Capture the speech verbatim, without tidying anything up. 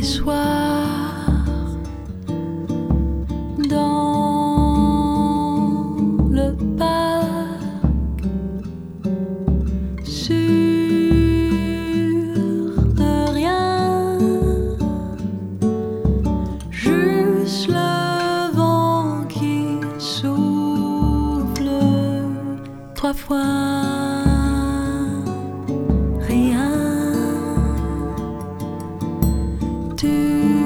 soirs dans le parc sur de rien, juste le vent qui souffle trois fois. Rien. Tu